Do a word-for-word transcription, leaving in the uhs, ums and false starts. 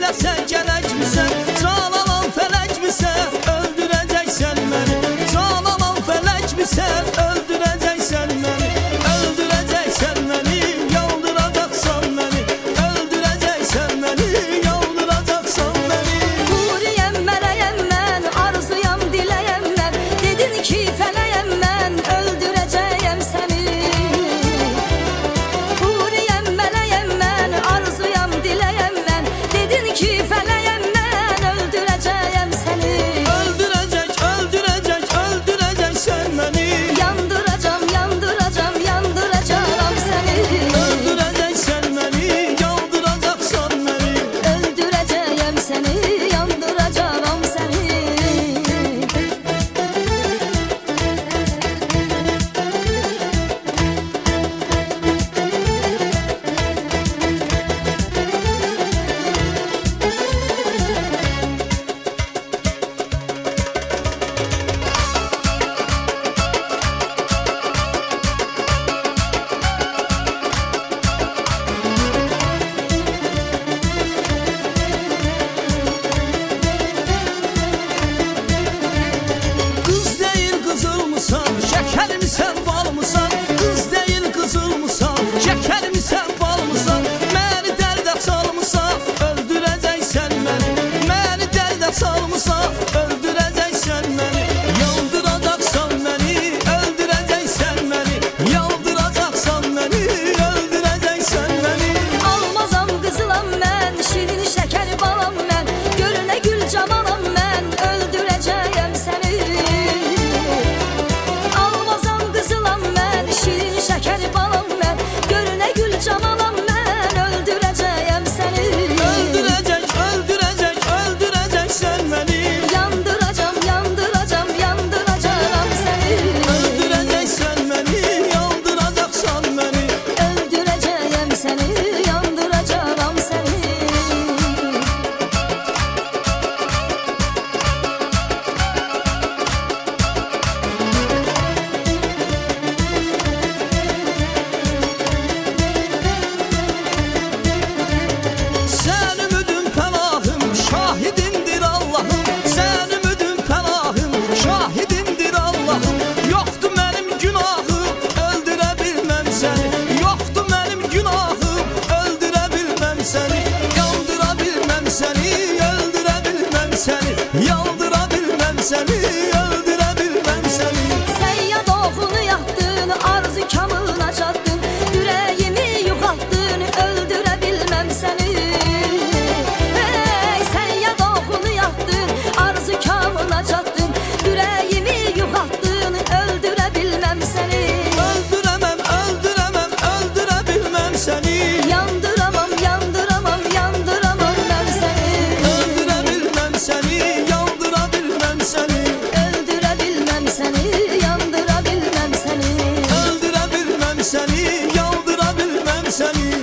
sen gerek misin? Çalalan felek misin? Öldüreceksen beni. Çalalan felek misin? Öldüreceksen beni. Öldüreceksen beni. Yaldıracaksan beni. Öldüreceksen beni. Yaldıracaksan beni. Huriyem, mələyəm mən, arzuyam, diləyəm mən. Dedin ki, fələyəm mən, öldürəcəyəm səni. Huriyem, mələyəm mən, arzuyam, diləyəm mən. Dedin ki, fələyəm mən, öldürəcəyəm səni. Öldürecek, öldürecek, öldüreceksen beni. Yandıracam, yandıracam, yandıracağım səni. Öldüreceksen beni. Yaldıracaksan beni. Öldürəcəyəm səni, yandıracağım səni. Kız değil kızıl mısan? Şeker misən, bal mısan? Kız değil kızıl mısan? Şeker misən, bal mısan? Məni dərdə salmısan, öldürəcəksən məni. Məni dərdə salmısan, öldürəcəksən məni. Yaldıracaqsan məni, öldürəcəksən məni. Yaldıracaqsan məni, öldürəcəksən məni. Almazam qızılam mən, şirin şəkər balam mən. Görünə gül camalam mən, öldürəcəyəm səni. Almazam qızılam mən, şirin şəkər balam mən. Görünə gül camalam mən, öldürəcəyəm səni. Öldürecek, öldürecek, öldüreceksen beni. Yandıracam, yandıracam, yandıracağım səni. Öldüreceksen beni, yaldıracaksan beni. Öldürəcəyəm səni, yandıracağım səni. Sen ümidin pənahım, şahidindir Allah'ım. Sen ümidin pənahım, şahidindir Allah'ım. Yoktu benim günahım, öldürebilmem seni. Yoktu benim günahım, öldürebilmem seni. Yandırabilmem seni, öldürebilmem seni. Yandırabilmem seni, öldürebilmem seni. Sən ya doğunu yatdın, arzu kamına çatdın. Ürəyimi yuxaltdın, öldürə bilməm səni. Hey, sən ya doğunu yatdın, arzu kamına çatdın. Ürəyimi yuxaltdın, öldürə bilməm səni. Öldüremem, öldüremem, öldürebilmem seni. Yandıramam, yandıramam, yandıramam mən səni. Öldürebilmem seni, yandırabilmem seni. Öldürə bilməm səni, yandıra bilməm səni. Öldürebilmem seni, yandırabilmem seni.